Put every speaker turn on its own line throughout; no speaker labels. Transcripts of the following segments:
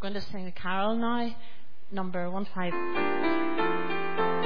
going to sing a carol now, number 15.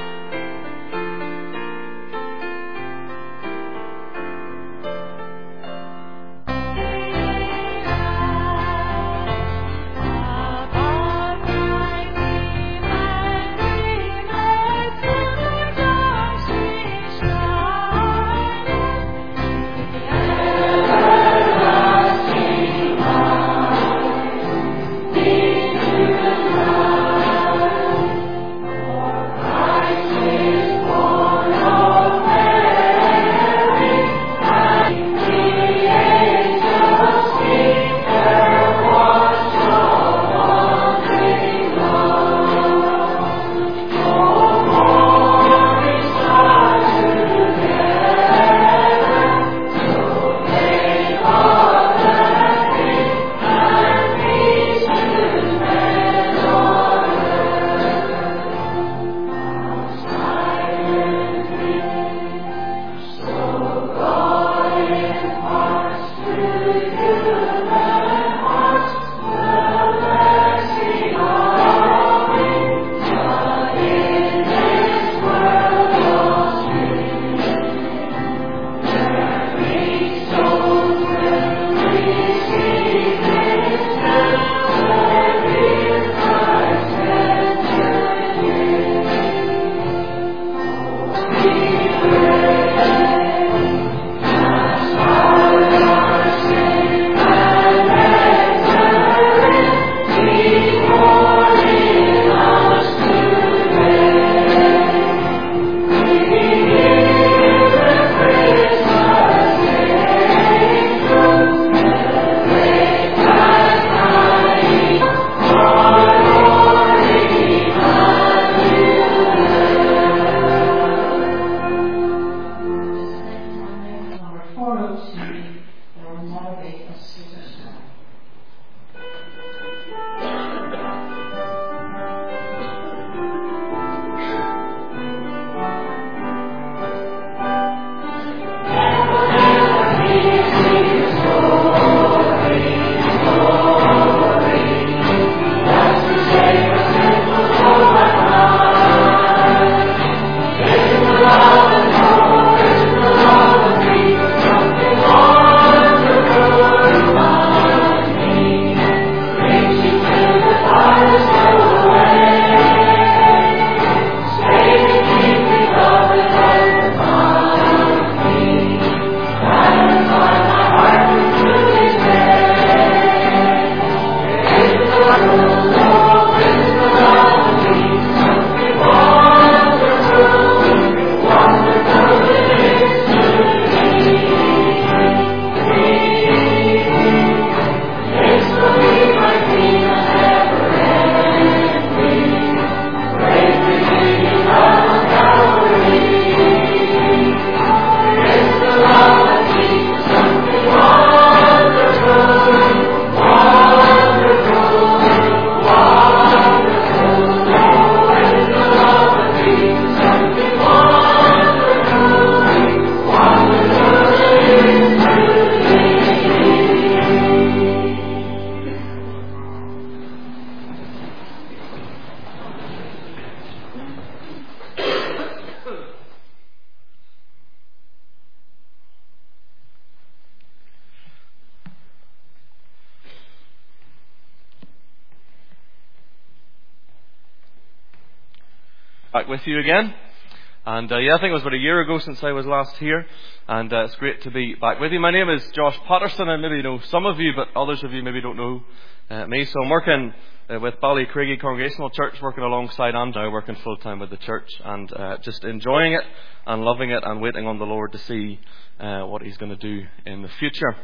Back with you again. And I think it was about a year ago since I was last here. And it's great to be back with you. My name is Josh Patterson, and maybe you know some of you, but others of you maybe don't know me. So I'm working with Ballycraigie Congregational Church, working alongside Andrew, working full time with the church, and just enjoying it and loving it and waiting on the Lord to see what He's going to do in the future.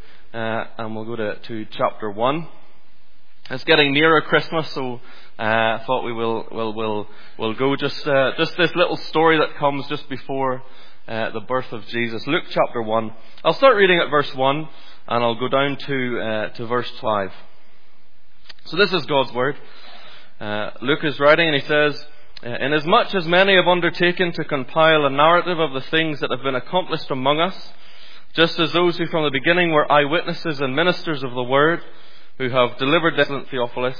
And we'll go to chapter 1. It's getting nearer Christmas, so I thought we'll go just this little story that comes just before the birth of Jesus. Luke chapter 1. I'll start reading at verse 1 and I'll go down to verse 5. So this is God's word. Luke is writing and he says, "Inasmuch as many have undertaken to compile a narrative of the things that have been accomplished among us, just as those who from the beginning were eyewitnesses and ministers of the word, who have delivered this, Theophilus,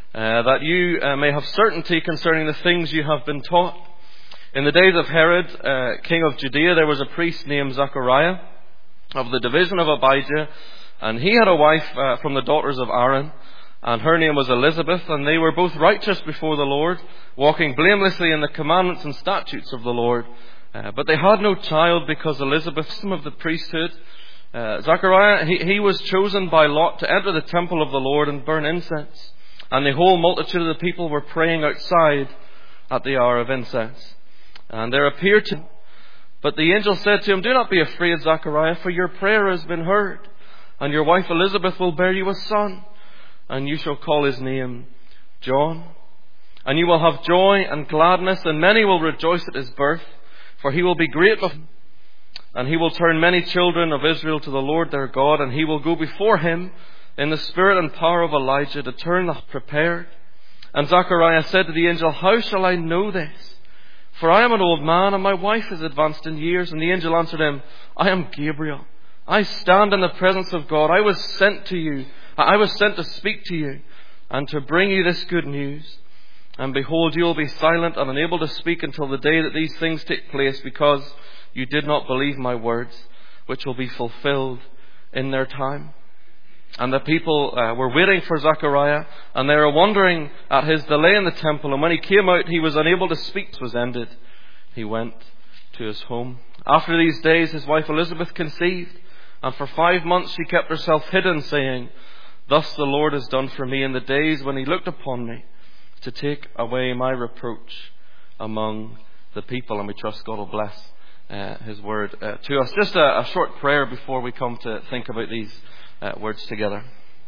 that you may have certainty concerning the things you have been taught. In the days of Herod, king of Judea, there was a priest named Zachariah of the division of Abijah, and he had a wife from the daughters of Aaron, and her name was Elizabeth, and they were both righteous before the Lord, walking blamelessly in the commandments and statutes of the Lord. But they had no child because Elizabeth, some of the priesthood. Zachariah, he was chosen by lot to enter the temple of the Lord and burn incense. And the whole multitude of the people were praying outside at the hour of incense. And there appeared to him, but the angel said to him, "Do not be afraid, Zachariah, for your prayer has been heard. And your wife Elizabeth will bear you a son, and you shall call his name John. And you will have joy and gladness, and many will rejoice at his birth, for he will be great before him. And he will turn many children of Israel to the Lord their God, and he will go before him in the spirit and power of Elijah to turn the prepared." And Zachariah said to the angel, "How shall I know this? For I am an old man, and my wife is advanced in years." And the angel answered him, "I am Gabriel. I stand in the presence of God. I was sent to speak to you and to bring you this good news. And behold, you will be silent and unable to speak until the day that these things take place, because you did not believe my words, which will be fulfilled in their time." And the people were waiting for Zechariah, and they were wondering at his delay in the temple. And when he came out, he was unable to speak. It was ended. He went to his home. After these days, his wife Elizabeth conceived, and for 5 months she kept herself hidden, saying, "Thus the Lord has done for me in the days when he looked upon me, to take away my reproach among the people." And we trust God will bless his word to us. Just a short prayer before we come to think about these words together.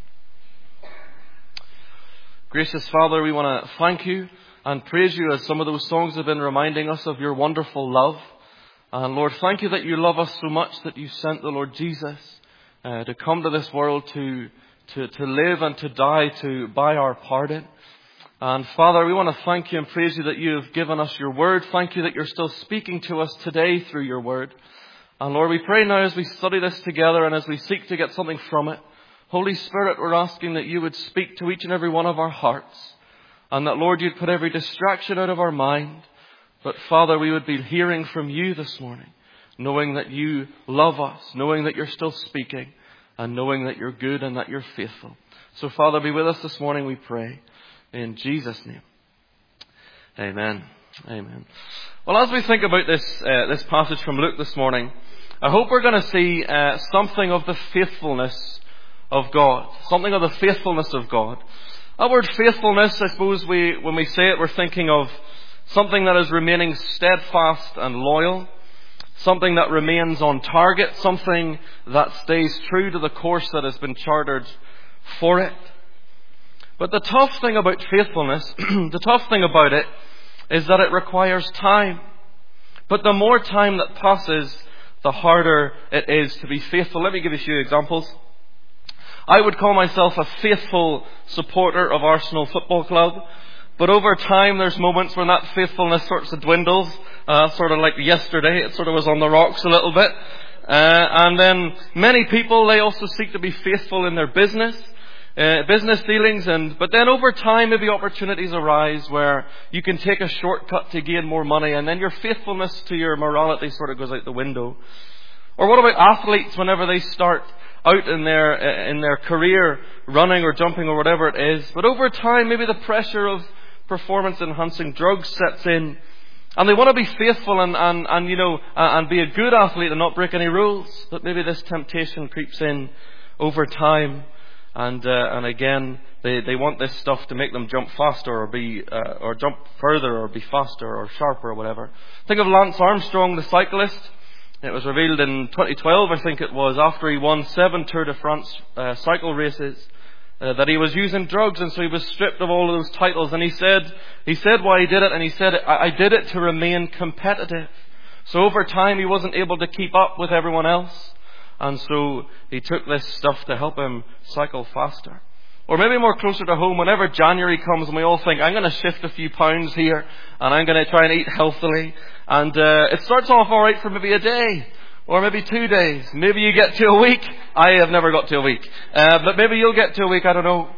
Gracious Father, we want to thank you and praise you as some of those songs have been reminding us of your wonderful love. And Lord, thank you that you love us so much that you sent the Lord Jesus to come to this world to live and to die to buy our pardon. And Father, we want to thank you and praise you that you have given us your word. Thank you that you're still speaking to us today through your word. And Lord, we pray now as we study this together and as we seek to get something from it, Holy Spirit, we're asking that you would speak to each and every one of our hearts. And that, Lord, you'd put every distraction out of our mind. But Father, we would be hearing from you this morning, knowing that you love us, knowing that you're still speaking, and knowing that you're good and that you're faithful. So Father, be with us this morning, we pray. In Jesus' name. Amen. Amen. Well, as we think about this passage from Luke this morning, I hope we're going to see something of the faithfulness of God. Something of the faithfulness of God. That word faithfulness, I suppose when we say it, we're thinking of something that is remaining steadfast and loyal. Something that remains on target. Something that stays true to the course that has been chartered for it. But the tough thing about faithfulness, the tough thing about it, is that it requires time. But the more time that passes, the harder it is to be faithful. Let me give you a few examples. I would call myself a faithful supporter of Arsenal Football Club. But over time, there's moments when that faithfulness sort of dwindles. Sort of like yesterday, it sort of was on the rocks a little bit. And then many people, they also seek to be faithful in their business dealings, but then over time maybe opportunities arise where you can take a shortcut to gain more money, and then your faithfulness to your morality sort of goes out the window. Or what about athletes whenever they start out in their career running or jumping or whatever it is, but over time maybe the pressure of performance enhancing drugs sets in, and they want to be faithful and be a good athlete and not break any rules, but maybe this temptation creeps in over time. And again, they want this stuff to make them jump faster or jump further or be faster or sharper or whatever. Think of Lance Armstrong, the cyclist. It was revealed in 2012, I think it was, after he won 7 Tour de France cycle races, that he was using drugs, and so he was stripped of all of those titles. And he said why he did it, and he said, I did it to remain competitive. So over time, he wasn't able to keep up with everyone else. And so he took this stuff to help him cycle faster. Or maybe more closer to home, whenever January comes and we all think, I'm going to shift a few pounds here and I'm going to try and eat healthily. And it starts off all right for maybe a day or maybe 2 days. Maybe you get to a week. I have never got to a week. But maybe you'll get to a week, I don't know.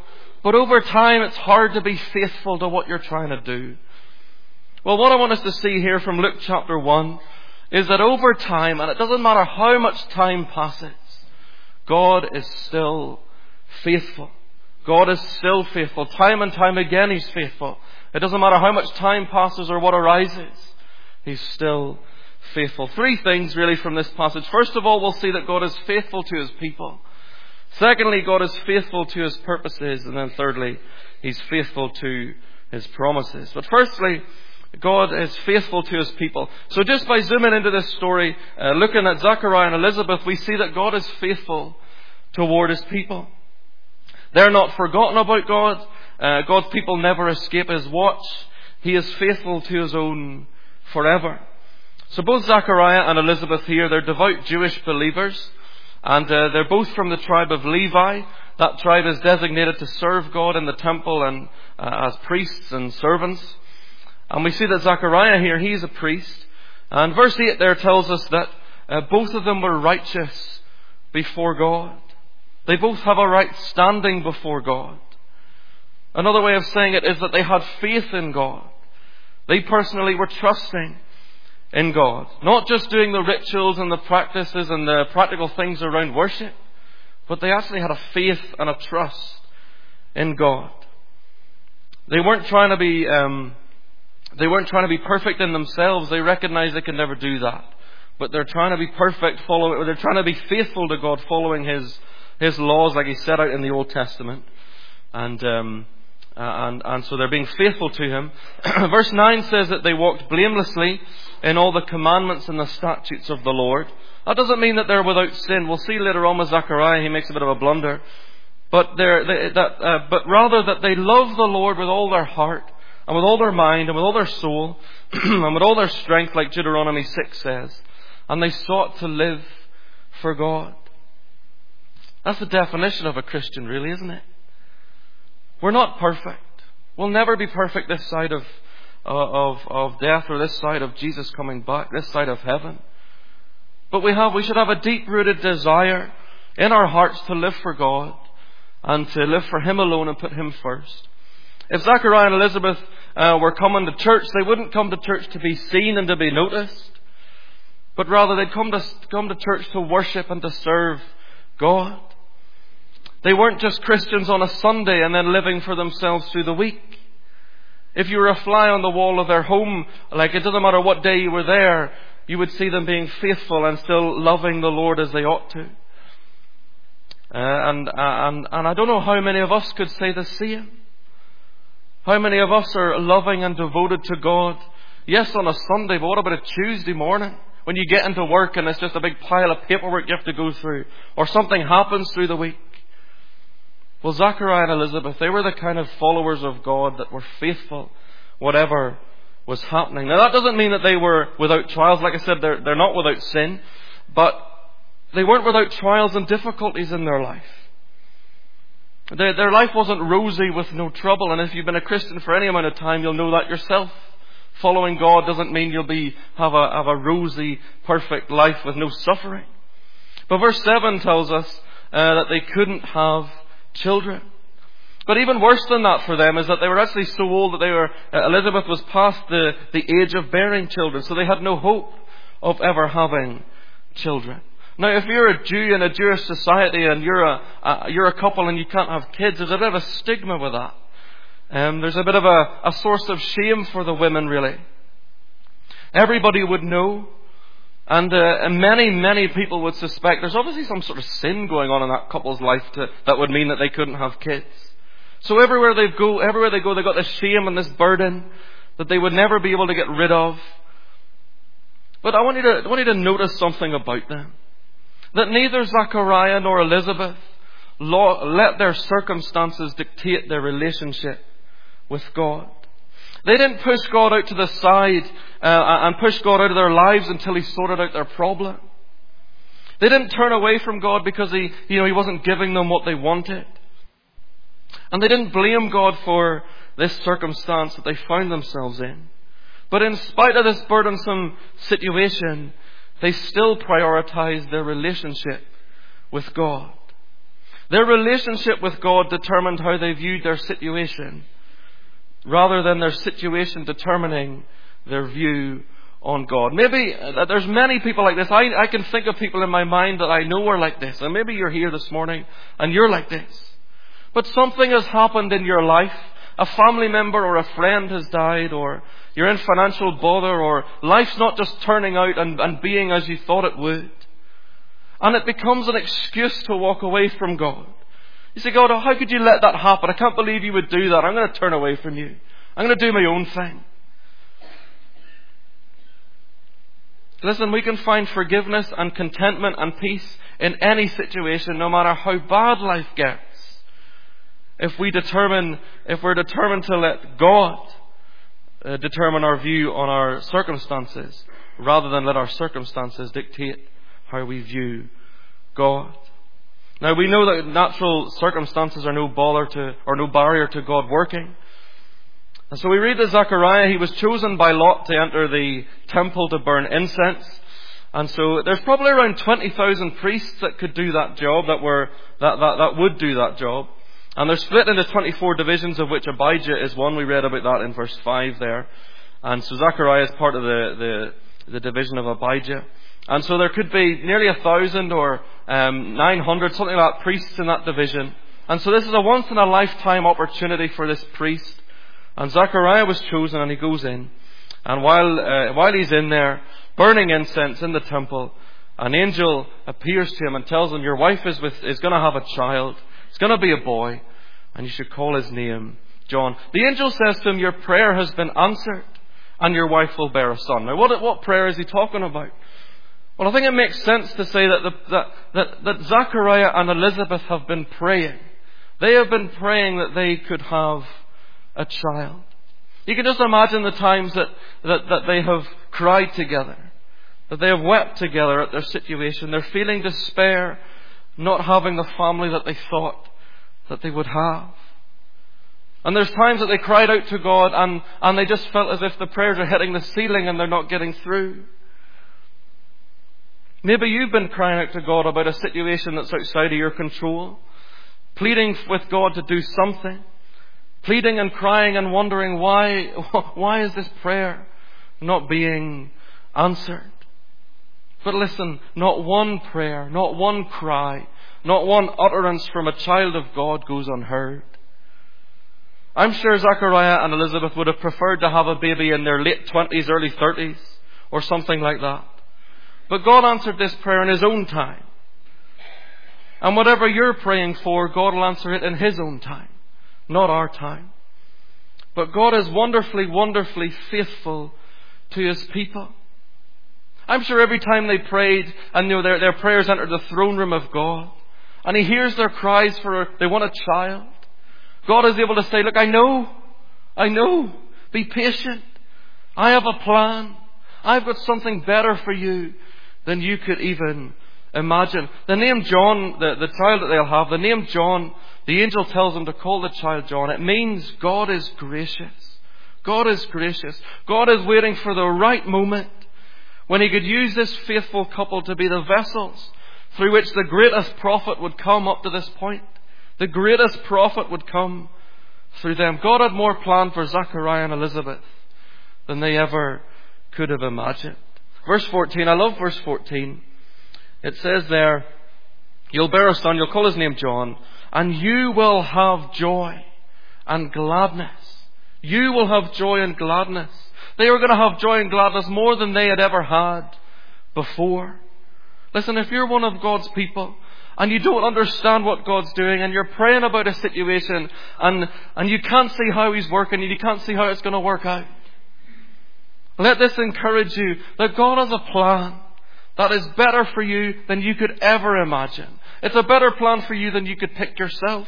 But over time, it's hard to be faithful to what you're trying to do. Well, what I want us to see here from Luke chapter 1 is that over time, and it doesn't matter how much time passes, God is still faithful. God is still faithful. Time and time again, He's faithful. It doesn't matter how much time passes or what arises. He's still faithful. Three things really from this passage. First of all, we'll see that God is faithful to His people. Secondly, God is faithful to His purposes. And then thirdly, He's faithful to His promises. But firstly, God is faithful to His people. So just by zooming into this story, looking at Zachariah and Elizabeth, we see that God is faithful toward His people. They're not forgotten about God. God's people never escape His watch. He is faithful to His own forever. So both Zachariah and Elizabeth here, they're devout Jewish believers. And they're both from the tribe of Levi. That tribe is designated to serve God in the temple and as priests and servants. And we see that Zachariah here, he's a priest. And verse 8 there tells us that both of them were righteous before God. They both have a right standing before God. Another way of saying it is that they had faith in God. They personally were trusting in God. Not just doing the rituals and the practices and the practical things around worship, but they actually had a faith and a trust in God. They weren't trying to be perfect in themselves. They recognized they could never do that. But they're trying to be perfect, they're trying to be faithful to God, following His laws like He set out in the Old Testament. And so they're being faithful to Him. Verse 9 says that they walked blamelessly in all the commandments and the statutes of the Lord. That doesn't mean that they're without sin. We'll see later on with Zechariah, he makes a bit of a blunder. But rather that they love the Lord with all their heart, and with all their mind, and with all their soul, and with all their strength, like Deuteronomy 6 says. And they sought to live for God. That's the definition of a Christian, really, isn't it? We're not perfect. We'll never be perfect this side of death, or this side of Jesus coming back, this side of heaven. But we should have a deep-rooted desire in our hearts to live for God and to live for Him alone and put Him first. If Zachariah and Elizabeth were coming to church, they wouldn't come to church to be seen and to be noticed, but rather they'd come to church to worship and to serve God. They weren't just Christians on a Sunday and then living for themselves through the week. If you were a fly on the wall of their home, like it doesn't matter what day you were there, you would see them being faithful and still loving the Lord as they ought to. And I don't know how many of us could say the same. How many of us are loving and devoted to God? Yes, on a Sunday, but what about a Tuesday morning? When you get into work and it's just a big pile of paperwork you have to go through, or something happens through the week. Well, Zachariah and Elizabeth, they were the kind of followers of God that were faithful whatever was happening. Now, that doesn't mean that they were without trials. Like I said, they're not without sin, but they weren't without trials and difficulties in their life. Their life wasn't rosy with no trouble, and if you've been a Christian for any amount of time, you'll know that yourself. Following God doesn't mean you'll have a rosy, perfect life with no suffering. But verse 7 tells us that they couldn't have children. But even worse than that for them is that they were actually so old that Elizabeth was past the age of bearing children, so they had no hope of ever having children. Now, if you're a Jew in a Jewish society and you're a couple and you can't have kids, there's a bit of a stigma with that. There's a bit of a source of shame for the women, really. Everybody would know, and many people would suspect there's obviously some sort of sin going on in that couple's life that would mean that they couldn't have kids. So everywhere they go, they've got this shame and this burden that they would never be able to get rid of. But I want you to notice something about them. That neither Zachariah nor Elizabeth let their circumstances dictate their relationship with God. They didn't push God out to the side and push God out of their lives until He sorted out their problem. They didn't turn away from God because He wasn't giving them what they wanted. And they didn't blame God for this circumstance that they found themselves in. But in spite of this burdensome situation, they still prioritized their relationship with God. Their relationship with God determined how they viewed their situation, rather than their situation determining their view on God. Maybe there's many people like this. I can think of people in my mind that I know are like this. And maybe you're here this morning and you're like this. But something has happened in your life. A family member or a friend has died, or you're in financial bother, or life's not just turning out and being as you thought it would. And it becomes an excuse to walk away from God. You say, God, how could you let that happen? I can't believe you would do that. I'm going to turn away from you. I'm going to do my own thing. Listen, we can find forgiveness and contentment and peace in any situation, no matter how bad life gets. If we're determined to let God determine our view on our circumstances, rather than let our circumstances dictate how we view God. Now, we know that natural circumstances are no barrier to God working. And so we read that Zechariah, he was chosen by Lot to enter the temple to burn incense. And so there's probably around 20,000 priests that could do that job, that would do that job. And they're split into 24 divisions, of which Abijah is one. We read about that in verse 5 there. And so Zechariah is part of the division of Abijah. And so there could be nearly 1,000 or 900, something like that, priests in that division. And so this is a once-in-a-lifetime opportunity for this priest. And Zechariah was chosen, and he goes in. And while he's in there, burning incense in the temple, an angel appears to him and tells him, your wife is going to have a child. It's going to be a boy, and you should call his name John. The angel says to him, your prayer has been answered, and your wife will bear a son. Now, what prayer is he talking about? Well, I think it makes sense to say that Zechariah and Elizabeth have been praying. They have been praying that they could have a child. You can just imagine the times that they have cried together, that they have wept together at their situation. They're feeling despair, not having the family that they thought that they would have. And there's times that they cried out to God and they just felt as if the prayers are hitting the ceiling and they're not getting through. Maybe you've been crying out to God about a situation that's outside of your control, pleading with God to do something, pleading and crying and wondering why is this prayer not being answered? But listen, not one prayer, not one cry, not one utterance from a child of God goes unheard. I'm sure Zechariah and Elizabeth would have preferred to have a baby in their late 20s, early 30s, or something like that. But God answered this prayer in His own time. And whatever you're praying for, God will answer it in His own time, not our time. But God is wonderfully, wonderfully faithful to His people. I'm sure every time they prayed and their prayers entered the throne room of God, and He hears their cries they want a child, God is able to say, look, I know, be patient. I have a plan. I've got something better for you than you could even imagine. The name John, the child that they'll have, the name John, the angel tells them to call the child John. It means God is gracious. God is gracious. God is waiting for the right moment when He could use this faithful couple to be the vessels through which the greatest prophet would come up to this point. The greatest prophet would come through them. God had more planned for Zechariah and Elizabeth than they ever could have imagined. Verse 14, I love verse 14. It says there, you'll bear a son, you'll call his name John, and you will have joy and gladness. You will have joy and gladness. They were going to have joy and gladness more than they had ever had before. Listen, if you're one of God's people and you don't understand what God's doing and you're praying about a situation and you can't see how He's working and you can't see how it's going to work out, let this encourage you that God has a plan that is better for you than you could ever imagine. It's a better plan for you than you could pick yourself.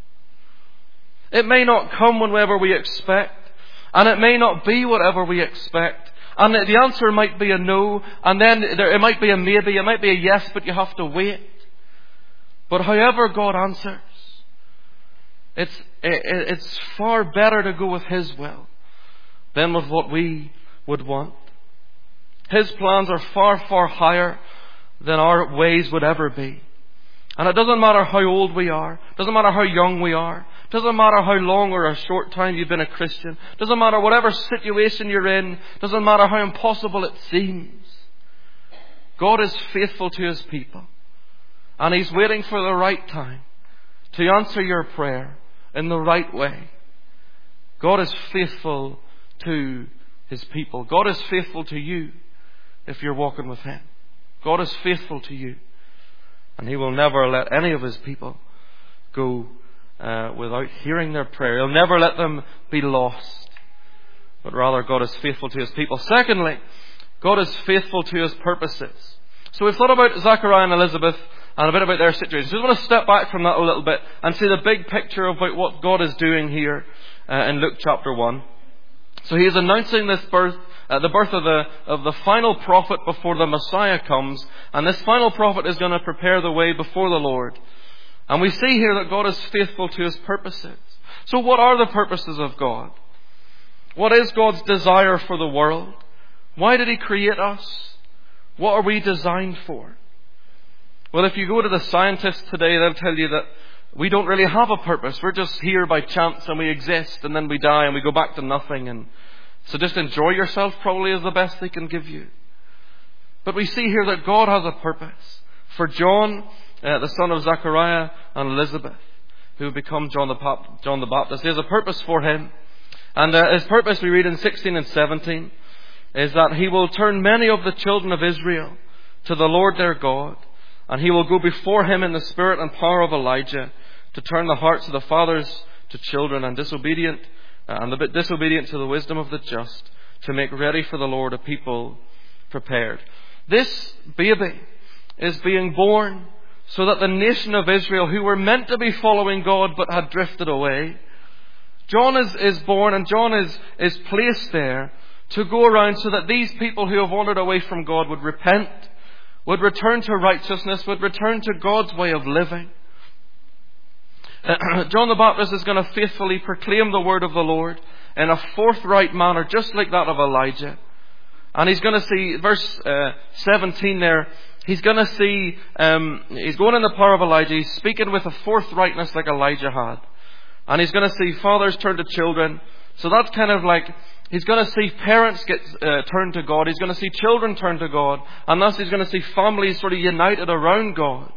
It may not come whenever we expect, and it may not be whatever we expect. And the answer might be a no, and then it might be a maybe, it might be a yes, but you have to wait. But however God answers, it's far better to go with His will than with what we would want. His plans are far, far higher than our ways would ever be. And it doesn't matter how old we are. It doesn't matter how young we are. It doesn't matter how long or a short time you've been a Christian. It doesn't matter whatever situation you're in. It doesn't matter how impossible it seems. God is faithful to His people. And He's waiting for the right time to answer your prayer in the right way. God is faithful to His people. God is faithful to you if you're walking with Him. God is faithful to you. And He will never let any of His people go without hearing their prayer. He'll never let them be lost. But rather, God is faithful to His people. Secondly, God is faithful to His purposes. So we've thought about Zechariah and Elizabeth and a bit about their situation. So I want to step back from that a little bit and see the big picture about what God is doing here in Luke chapter 1. So He is announcing this birth, the birth of the final prophet before the Messiah comes. And this final prophet is going to prepare the way before the Lord. And we see here that God is faithful to His purposes. So what are the purposes of God? What is God's desire for the world? Why did He create us? What are we designed for? Well, if you go to the scientists today, they'll tell you that we don't really have a purpose. We're just here by chance and we exist and then we die and we go back to nothing. And so just enjoy yourself probably is the best they can give you. But we see here that God has a purpose. For John, the son of Zechariah and Elizabeth, who would become John the Baptist, there's a purpose for him. And his purpose, we read in 16 and 17, is that he will turn many of the children of Israel to the Lord their God. And he will go before him in the spirit and power of Elijah to turn the hearts of the fathers to children and disobedient to the wisdom of the just, to make ready for the Lord a people prepared. This baby is being born so that the nation of Israel, who were meant to be following God but had drifted away, John is born, and John is placed there to go around so that these people who have wandered away from God would repent, would return to righteousness, would return to God's way of living. John the Baptist is going to faithfully proclaim the word of the Lord in a forthright manner, just like that of Elijah. And he's going to see, verse 17 there, he's going to see, he's going in the power of Elijah. He's speaking with a forthrightness like Elijah had. And he's going to see fathers turn to children. So that's kind of like, he's going to see parents get turned to God. He's going to see children turn to God. And thus he's going to see families sort of united around God.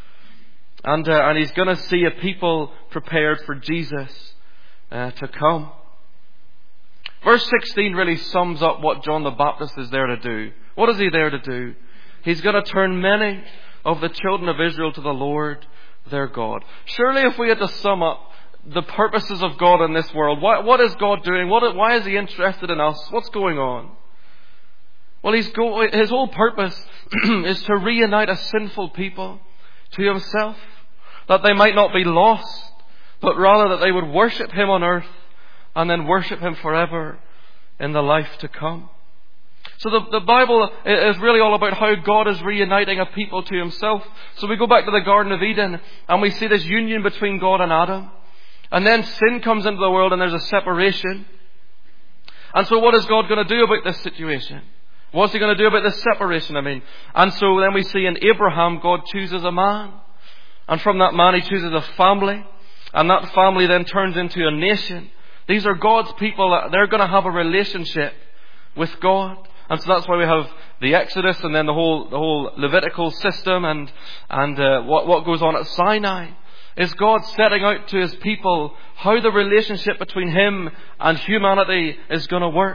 And he's going to see a people prepared for Jesus to come. Verse 16 really sums up what John the Baptist is there to do. What is he there to do? He's going to turn many of the children of Israel to the Lord their God. Surely if we had to sum up the purposes of God in this world, what is God doing? Why is He interested in us? What's going on? Well, His whole purpose is to reunite a sinful people to Himself, that they might not be lost, but rather that they would worship Him on earth and then worship Him forever in the life to come. So the Bible is really all about how God is reuniting a people to Himself. So we go back to the Garden of Eden and we see this union between God and Adam. And then sin comes into the world and there's a separation. And so what is God going to do about this situation? What's He going to do about this separation, And so then we see in Abraham, God chooses a man. And from that man He chooses a family. And that family then turns into a nation. These are God's people. They're going to have a relationship with God. And so that's why we have the Exodus and then the whole Levitical system and what goes on at Sinai. Is God setting out to His people how the relationship between Him and humanity is going to work.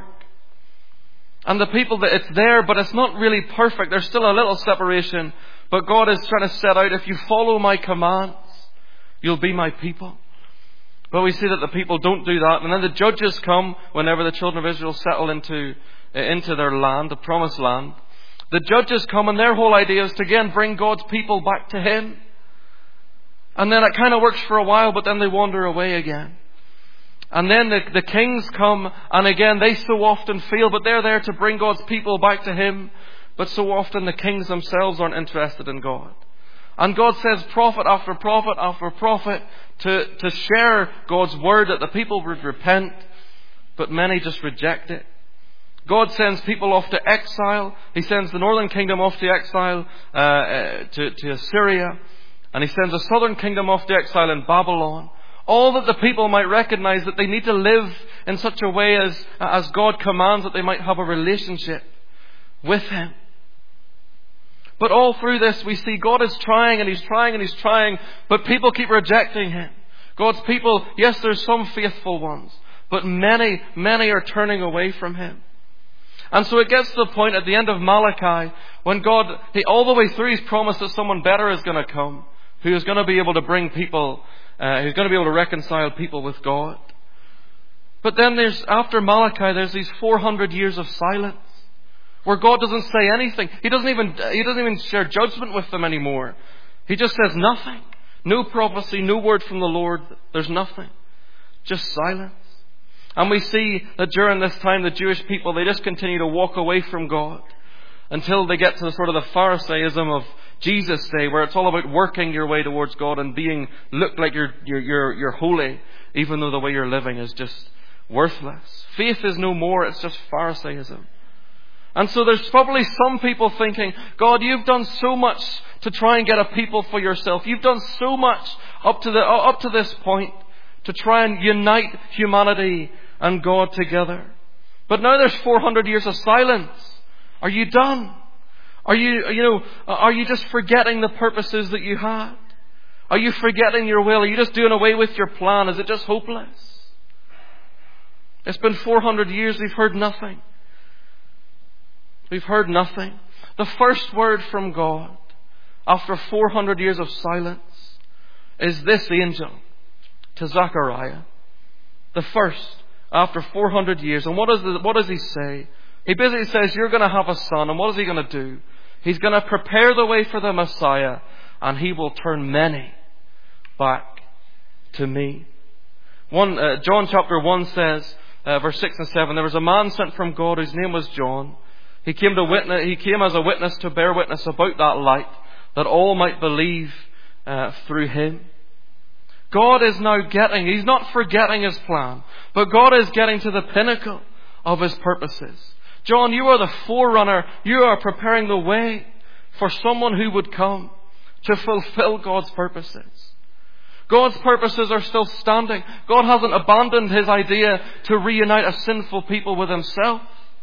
And the people, that it's there, but it's not really perfect. There's still a little separation. But God is trying to set out, if you follow my commands, you'll be my people. But we see that the people don't do that. And then the judges come whenever the children of Israel settle into their land, the promised land. The judges come and their whole idea is to again bring God's people back to Him. And then it kind of works for a while, but then they wander away again. And then the kings come, and again they so often fail, but they're there to bring God's people back to Him. But so often the kings themselves aren't interested in God. And God says prophet after prophet after prophet to share God's word that the people would repent, but many just reject it. God sends people off to exile. He sends the northern kingdom off to exile to Assyria. And he sends a southern kingdom off to exile in Babylon. All that the people might recognize that they need to live in such a way as God commands, that they might have a relationship with Him. But all through this we see God is trying and He's trying and He's trying, but people keep rejecting Him. God's people, yes, there's some faithful ones, but many, many are turning away from Him. And so it gets to the point at the end of Malachi when God, all the way through, He's promised that someone better is going to come, who is going to be able to bring people, who's going to be able to reconcile people with God. But then after Malachi, there's these 400 years of silence, where God doesn't say anything. He doesn't even share judgment with them anymore. He just says nothing. No prophecy, no word from the Lord. There's nothing. Just silence. And we see that during this time, the Jewish people, they just continue to walk away from God until they get to sort of the Pharisaism of Jesus' day, where it's all about working your way towards God and look like you're holy, even though the way you're living is just worthless. Faith is no more. It's just Pharisaism. And so there's probably some people thinking, God, you've done so much to try and get a people for yourself. You've done so much up to this point to try and unite humanity and God together. But now there's 400 years of silence. Are you done? Are you just forgetting the purposes that you had? Are you forgetting your will? Are you just doing away with your plan? Is it just hopeless? It's been 400 years. We've heard nothing. We've heard nothing. The first word from God after 400 years of silence is this angel to Zechariah. The first after 400 years. And what does he say? He basically says, you're going to have a son. And what is he going to do? He's going to prepare the way for the Messiah, and he will turn many back to me. John chapter 1 says, verse 6 and 7, there was a man sent from God whose name was John. He came as a witness to bear witness about that light, that all might believe through him. God is now He's not forgetting His plan, but God is getting to the pinnacle of His purposes. John, you are the forerunner. You are preparing the way for someone who would come to fulfill God's purposes. God's purposes are still standing. God hasn't abandoned His idea to reunite a sinful people with Himself.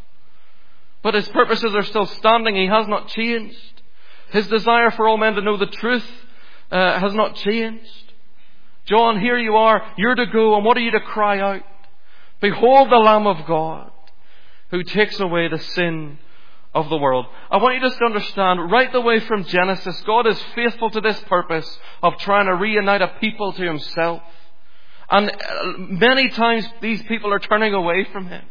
But His purposes are still standing. He has not changed. His desire for all men to know the truth has not changed. John, here you are. You're to go. And what are you to cry out? Behold the Lamb of God who takes away the sin of the world. I want you just to understand, right the way from Genesis, God is faithful to this purpose of trying to reunite a people to Himself. And many times these people are turning away from Him.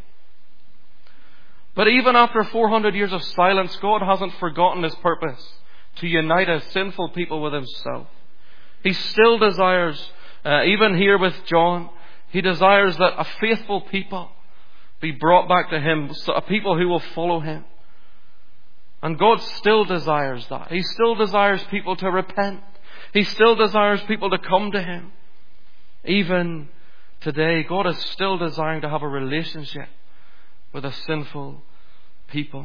But even after 400 years of silence, God hasn't forgotten His purpose to unite a sinful people with Himself. He still desires, even here with John, He desires that a faithful people be brought back to Him, a people who will follow Him. And God still desires that. He still desires people to repent. He still desires people to come to Him. Even today, God is still desiring to have a relationship with a sinful people.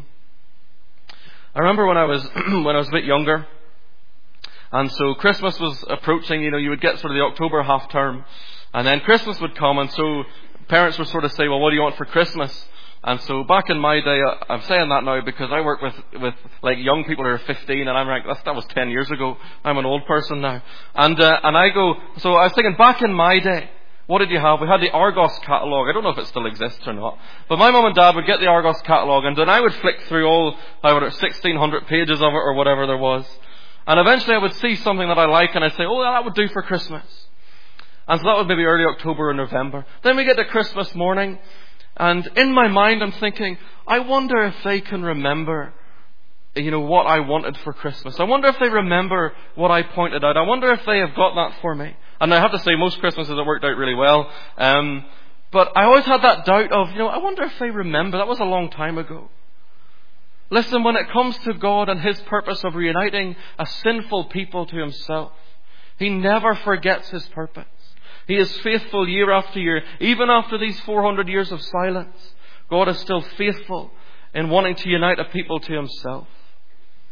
I remember when I was a bit younger, and so Christmas was approaching. You would get sort of the October half term, and then Christmas would come, and so parents would sort of say, well, what do you want for Christmas? And so back in my day, I'm saying that now because I work with like young people who are 15, and I'm like, that was 10 years ago. I'm an old person now. And I go, so I was thinking back in my day, what did you have? We had the Argos catalogue. I don't know if it still exists or not. But my mum and dad would get the Argos catalogue, and then I would flick through all, 1,600 pages of it or whatever there was. And eventually I would see something that I like, and I'd say, oh, that would do for Christmas. And so that was maybe early October or November. Then we get to Christmas morning, and in my mind I'm thinking, I wonder if they can remember, what I wanted for Christmas. I wonder if they remember what I pointed out. I wonder if they have got that for me. And I have to say, most Christmases it worked out really well. But I always had that doubt of, I wonder if they remember. That was a long time ago. Listen, when it comes to God and His purpose of reuniting a sinful people to Himself, He never forgets His purpose. He is faithful year after year. Even after these 400 years of silence, God is still faithful in wanting to unite a people to Himself.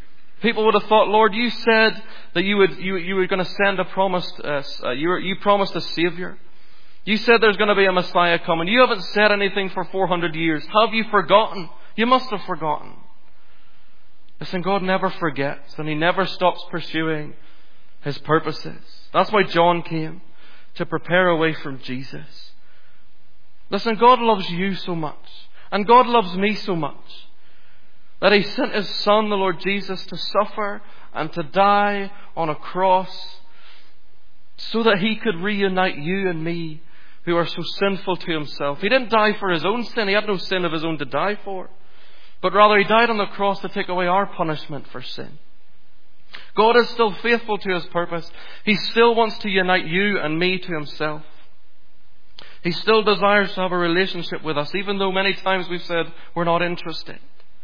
People would have thought, Lord, you said that you were going to send a promised, you promised a Savior. You said there's going to be a Messiah coming. You haven't said anything for 400 years. Have you forgotten? You must have forgotten. Listen, God never forgets, and He never stops pursuing His purposes. That's why John came, to prepare a way from Jesus. Listen, God loves you so much, and God loves me so much, that He sent His Son, the Lord Jesus, to suffer and to die on a cross so that He could reunite you and me who are so sinful to Himself. He didn't die for His own sin. He had no sin of His own to die for. But rather He died on the cross to take away our punishment for sin. God is still faithful to His purpose. He still wants to unite you and me to Himself. He still desires to have a relationship with us, even though many times we've said we're not interested.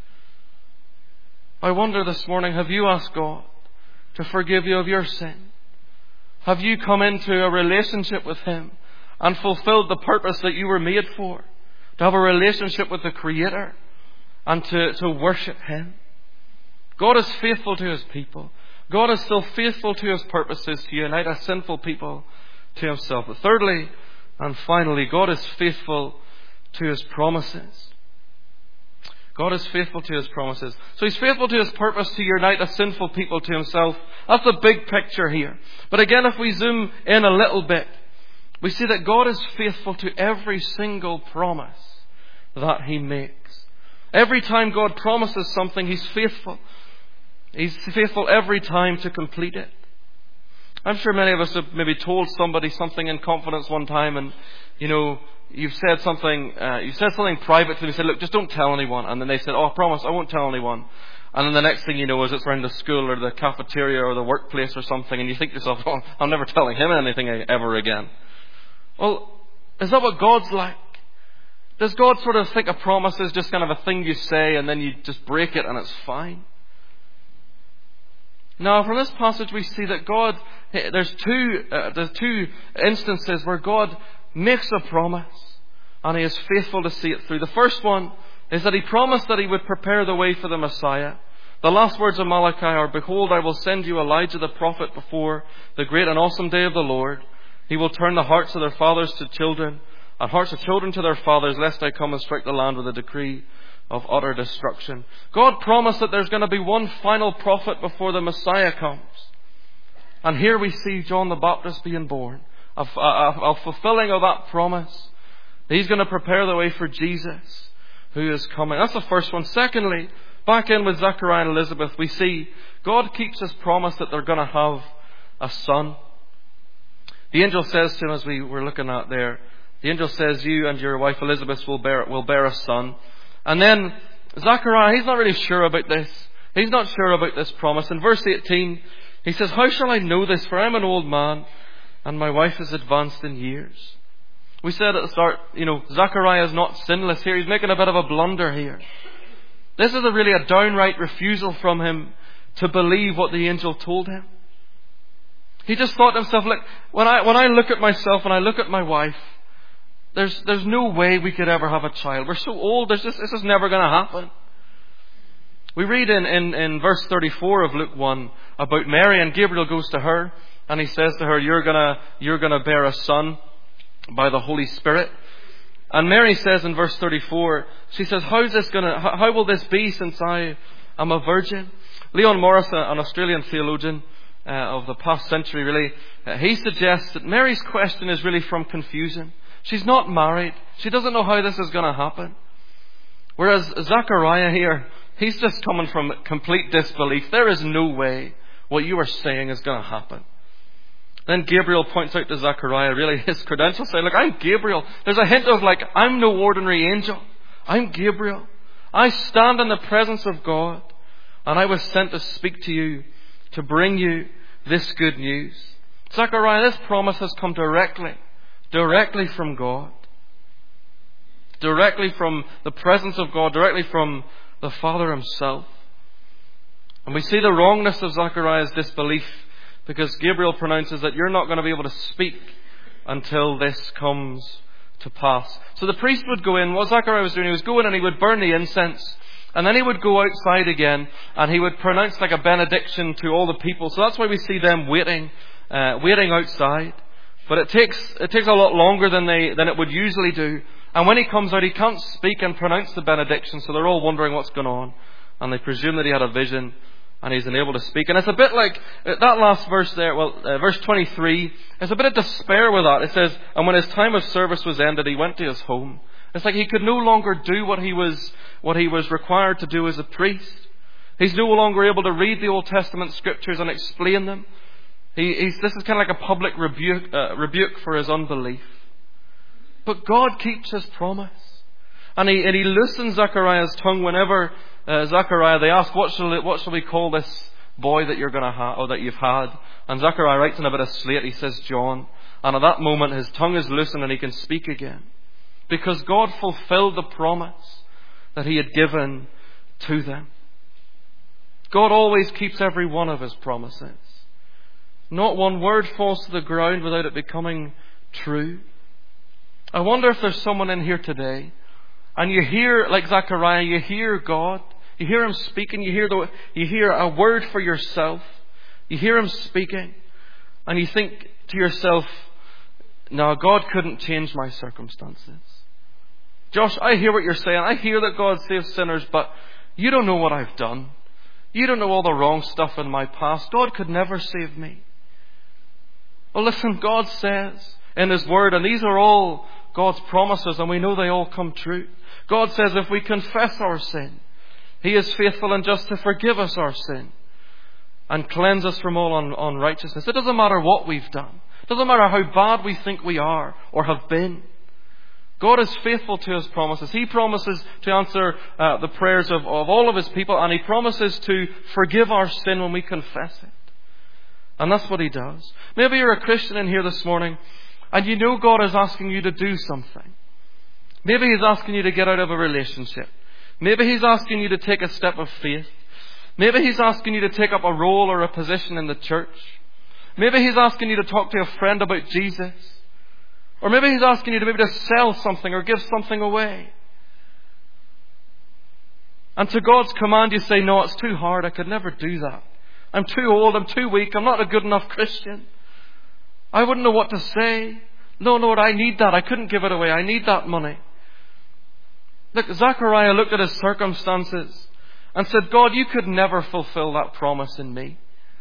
I wonder this morning, have you asked God to forgive you of your sin? Have you come into a relationship with Him and fulfilled the purpose that you were made for? To have a relationship with the Creator and to worship Him. God is faithful to His people. God is still faithful to His purposes to unite a sinful people to Himself. But thirdly and finally, God is faithful to His promises. God is faithful to His promises. So He's faithful to His purpose to unite a sinful people to Himself. That's the big picture here. But again, if we zoom in a little bit, we see that God is faithful to every single promise that He makes. Every time God promises something, He's faithful. He's faithful every time to complete it. I'm sure many of us have maybe told somebody something in confidence one time, and you've said something private to them. You said, look, just don't tell anyone. And then they said, oh, I promise, I won't tell anyone. And then the next thing you know is it's around the school or the cafeteria or the workplace or something, and you think to yourself, oh, I'm never telling him anything ever again. Well, is that what God's like? Does God sort of think a promise is just kind of a thing you say and then you just break it and it's fine? Now, from this passage we see that God, there's two instances where God makes a promise and He is faithful to see it through. The first one is that He promised that He would prepare the way for the Messiah. The last words of Malachi are, behold, I will send you Elijah the prophet before the great and awesome day of the Lord. He will turn the hearts of their fathers to children, and hearts of children to their fathers, lest I come and strike the land with a decree of utter destruction. God promised that there's going to be one final prophet before the Messiah comes. And here we see John the Baptist being born, a fulfilling of that promise. He's going to prepare the way for Jesus, who is coming. That's the first one. Secondly, back in with Zechariah and Elizabeth, we see God keeps His promise that they're going to have a son. The angel says to him, as we were looking at there, the angel says, you and your wife Elizabeth will bear a son. And then Zechariah, he's not really sure about this. He's not sure about this promise. In verse 18, he says, how shall I know this? For I'm an old man, and my wife is advanced in years. We said at the start, Zechariah is not sinless here. He's making a bit of a blunder here. This is really a downright refusal from him to believe what the angel told him. He just thought to himself, look, when I look at myself and I look at my wife, there's no way we could ever have a child. We're so old. This is never going to happen. We read in verse 34 of Luke 1 about Mary, and Gabriel goes to her and he says to her, you're gonna bear a son by the Holy Spirit. And Mary says in verse 34, she says, how will this be since I am a virgin? Leon Morris, an Australian theologian of the past century, really, he suggests that Mary's question is really from confusion. She's not married. She doesn't know how this is going to happen. Whereas Zechariah here, he's just coming from complete disbelief. There is no way what you are saying is going to happen. Then Gabriel points out to Zechariah really his credentials, saying, look, I'm Gabriel. There's a hint of I'm no ordinary angel. I'm Gabriel. I stand in the presence of God, and I was sent to speak to you, to bring you this good news. Zechariah, this promise has come directly from God. Directly from the presence of God, directly from the Father Himself. And we see the wrongness of Zechariah's disbelief, because Gabriel pronounces that you're not going to be able to speak until this comes to pass. So the priest would go in. What Zechariah was doing, he was going and he would burn the incense, And then he would go outside again and he would pronounce like a benediction to all the people. So that's why we see them waiting outside. But it takes a lot longer than it would usually do. And when he comes out, he can't speak and pronounce the benediction. So they're all wondering what's going on. And they presume that he had a vision and he's unable to speak. And it's a bit like that last verse there, verse 23, there's a bit of despair with that. It says, and when his time of service was ended, he went to his home. It's like he could no longer do what he was required to do as a priest. He's no longer able to read the Old Testament scriptures and explain them. This is kind of like a public rebuke for his unbelief. But God keeps his promise. And he loosens Zechariah's tongue whenever Zechariah, they ask, what shall we call this boy that you're going to have, or that you've had? And Zechariah writes on a bit of slate, he says John. And at that moment his tongue is loosened and he can speak again. Because God fulfilled the promise that he had given to them. God always keeps every one of his promises. Not one word falls to the ground without it becoming true. I wonder if there's someone in here today, and you hear, like Zechariah, you hear God, you hear him speaking, you hear a word for yourself, you hear him speaking, and you think to yourself, no, God couldn't change my circumstances. Josh, I hear what you're saying. I hear that God saves sinners, but you don't know what I've done. You don't know all the wrong stuff in my past. God could never save me. Well, listen, God says in his word, and these are all God's promises, and we know they all come true. God says if we confess our sin, he is faithful and just to forgive us our sin and cleanse us from all unrighteousness. It doesn't matter what we've done. It doesn't matter how bad we think we are or have been. God is faithful to his promises. He promises to answer the prayers of all of his people, and he promises to forgive our sin when we confess it. And that's what he does. Maybe you're a Christian in here this morning, and you know God is asking you to do something. Maybe he's asking you to get out of a relationship. Maybe he's asking you to take a step of faith. Maybe he's asking you to take up a role or a position in the church. Maybe he's asking you to talk to a friend about Jesus. Or maybe he's asking you to maybe to sell something or give something away. And to God's command you say, no, it's too hard. I could never do that. I'm too old. I'm too weak. I'm not a good enough Christian. I wouldn't know what to say. No, Lord, I need that. I couldn't give it away. I need that money. Look, Zechariah looked at his circumstances and said, God, you could never fulfill that promise in me.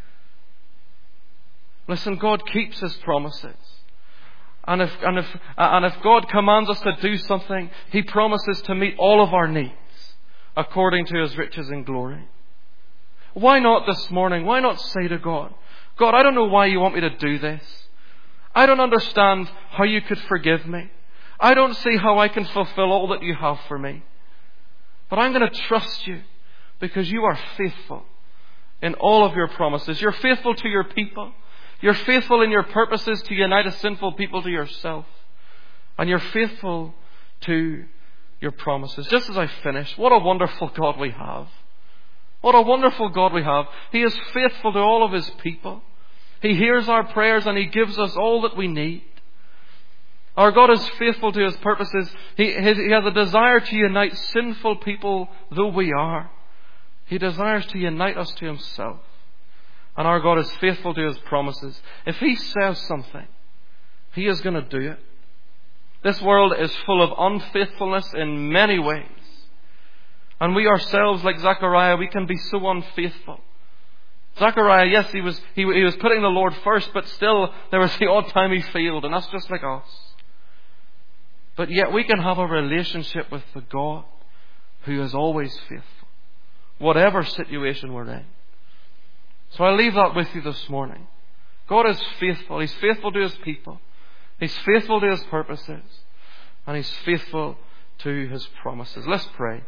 Listen, God keeps his promises. And if God commands us to do something, he promises to meet all of our needs according to his riches and glory. Why not this morning? Why not say to God, God, I don't know why you want me to do this. I don't understand how you could forgive me. I don't see how I can fulfill all that you have for me. But I'm going to trust you because you are faithful in all of your promises. You're faithful to your people. You're faithful in your purposes to unite a sinful people to yourself. And you're faithful to your promises. Just as I finish, what a wonderful God we have. What a wonderful God we have. He is faithful to all of his people. He hears our prayers and he gives us all that we need. Our God is faithful to his purposes. He has a desire to unite sinful people though we are. He desires to unite us to himself. And our God is faithful to his promises. If he says something, he is going to do it. This world is full of unfaithfulness in many ways. And we ourselves, like Zechariah, we can be so unfaithful. Zechariah, yes, he was putting the Lord first, but still there was the odd time he failed, and that's just like us. But yet we can have a relationship with the God who is always faithful, whatever situation we're in. So I leave that with you this morning. God is faithful. He's faithful to his people. He's faithful to his purposes. And he's faithful to his promises. Let's pray.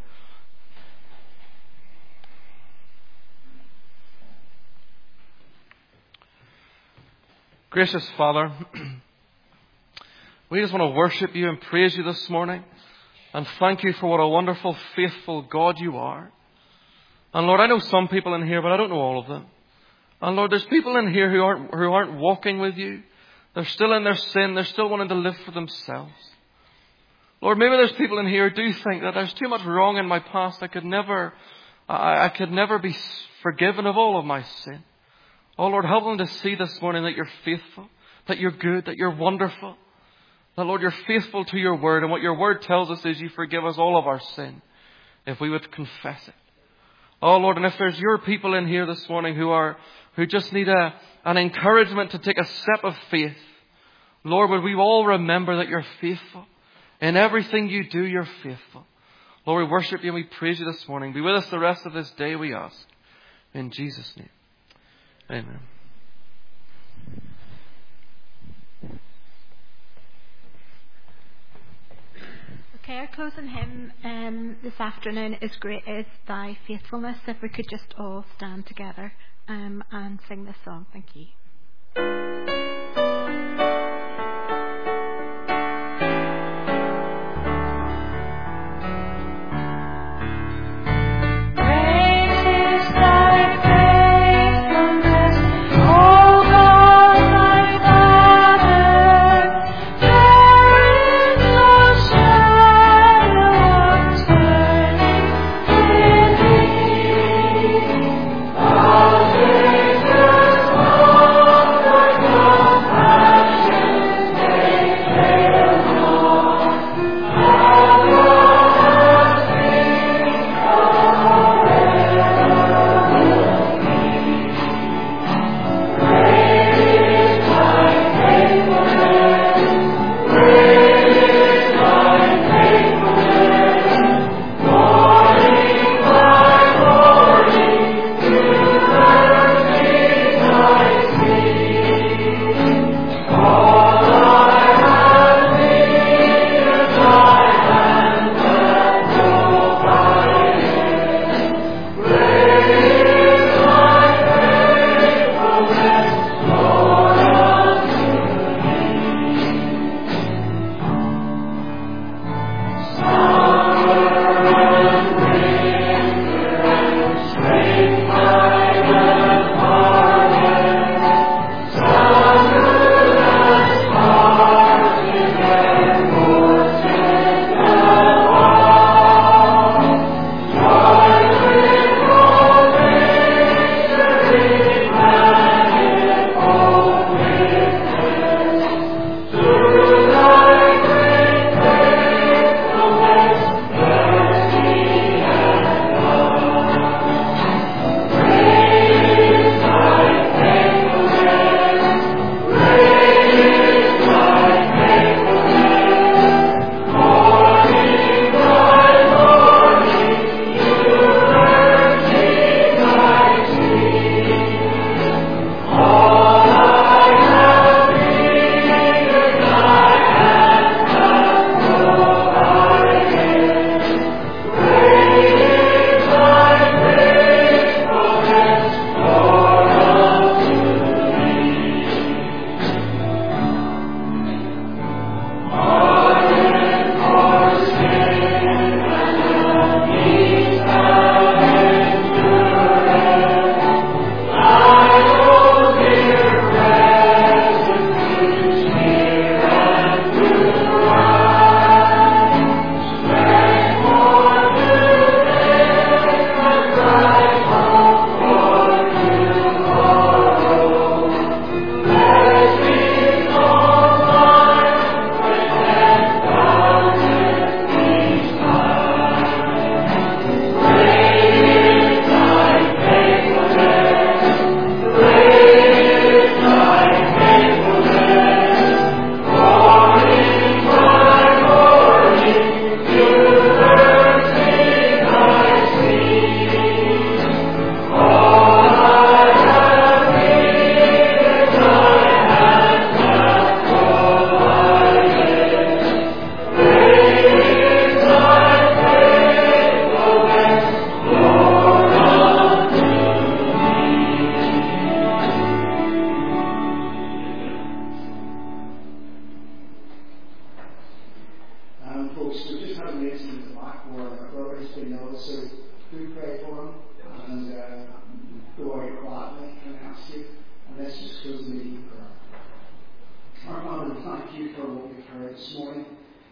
Gracious Father, we just want to worship you and praise you this morning. And thank you for what a wonderful, faithful God you are. And Lord, I know some people in here, but I don't know all of them. And Lord, there's people in here who aren't walking with you. They're still in their sin. They're still wanting to live for themselves. Lord, maybe there's people in here who do think that there's too much wrong in my past. I could never be forgiven of all of my sin. Oh Lord, help them to see this morning that you're faithful, that you're good, that you're wonderful. That Lord, you're faithful to your word. And what your word tells us is you forgive us all of our sin if we would confess it. Oh Lord, and if there's your people in here this morning who just need an encouragement to take a step of faith, Lord, would we all remember that you're faithful. In everything you do, you're faithful. Lord, we worship you and we praise you this morning. Be with us the rest of this day, we ask. In Jesus' name. Amen.
Okay, our closing hymn this afternoon is Great Is Thy Faithfulness. If we could just all stand together and sing this song. Thank you.
Thank you.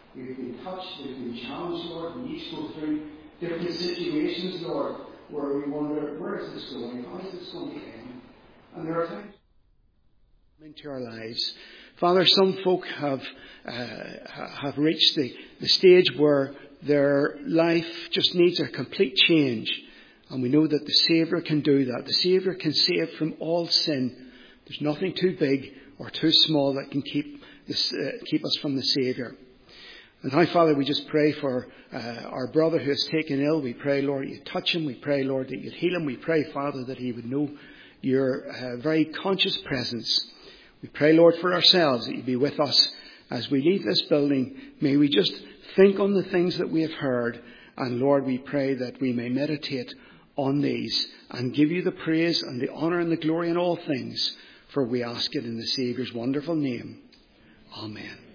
We've been touched, we've been challenged, Lord. We each go through different situations, Lord, where we wonder, where is this going? How is this going to end? And there are times into our lives. Father, some folk have reached the stage where their life just needs a complete change. And we know that the Saviour can do that. The Saviour can save from all sin. There's nothing too big or too small that can keep us from the Saviour. And now, Father, we just pray for our brother who has taken ill. We pray, Lord, that you touch him. We pray, Lord, that you'd heal him. We pray, Father, that he would know your very conscious presence. We pray, Lord, for ourselves, that you be with us as we leave this building. May we just think on the things that we have heard. And, Lord, we pray that we may meditate on these and give you the praise and the honour and the glory in all things. For we ask it in the Saviour's wonderful name. Amen.